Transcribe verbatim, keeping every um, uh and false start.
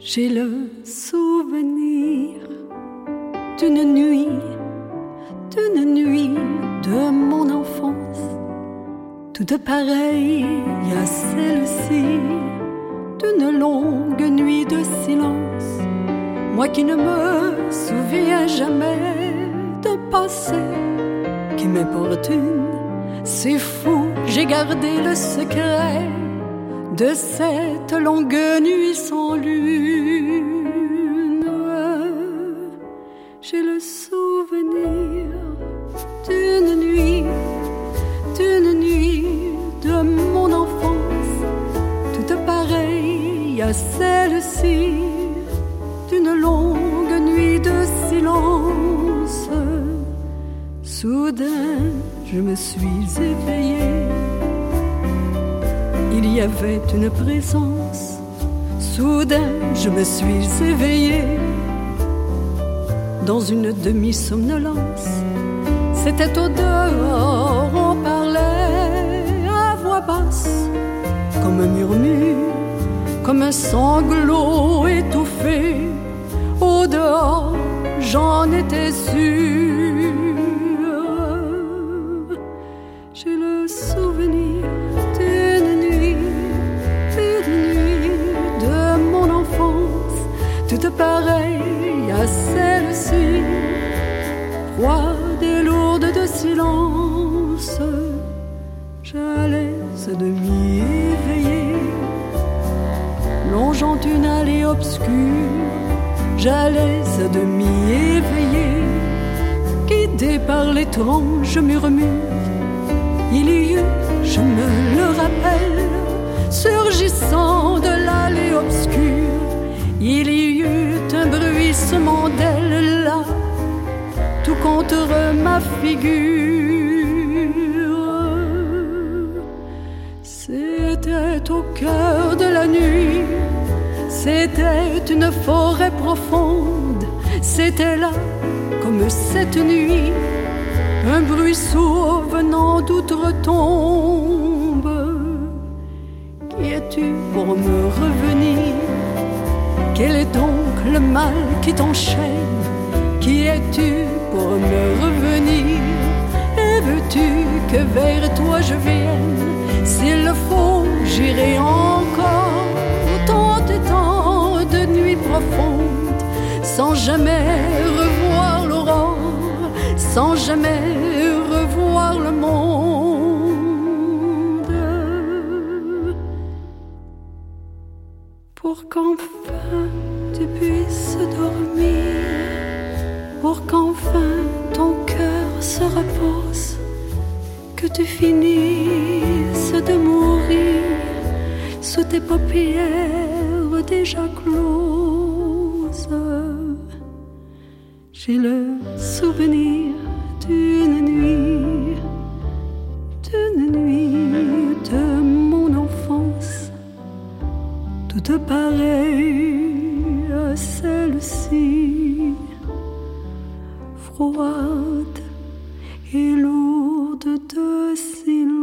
J'ai le souvenir d'une nuit, d'une nuit de mon enfance, toute pareille à celle-ci, d'une longue nuit de silence. Moi qui ne me souviens jamais d'un passé qui m'importune, c'est fou, j'ai gardé le secret de cette longue nuit sans lune. J'ai le souvenir d'une nuit, d'une nuit de mon enfance, toute pareille à celle-ci, d'une longue nuit de silence. Soudain, je me suis éveillée. Il y avait une présence. Soudain, je me suis éveillée dans une demi-somnolence. C'était au dehors, on parlait à voix basse, comme un murmure, comme un sanglot étouffé. Au dehors, j'en étais sûre. J'ai le souvenir d'une nuit, d'une nuit de mon enfance, toute pareille à celle-ci, froide et lourde de silence. J'allais à demi éveillée, longeant une allée obscure. J'allais à demi éveillée, guidée par l'étrange murmure. Il y eut, je me le rappelle, surgissant de l'allée obscure, il y eut un bruissement d'ailes là, tout contre ma figure. C'était au cœur de la nuit, c'était une forêt profonde, c'était là, comme cette nuit, un bruit sourd venant d'outre-tombe. Qui es-tu pour me revenir? Quel est donc le mal qui t'enchaîne? Qui es-tu pour me revenir? Et veux-tu que vers toi je vienne? S'il le faut, j'irai encore, tant et tant de nuits profondes, sans jamais revoir l'aurore, sans jamais revoir le monde. Pour qu'enfin tu puisses dormir, pour qu'enfin ton cœur se repose, que tu finisses de mourir sous tes paupières déjà closes. J'ai le souvenir d'une nuit, d'une nuit de mon enfance, toute pareille à celle-ci, froide et lourde de silence.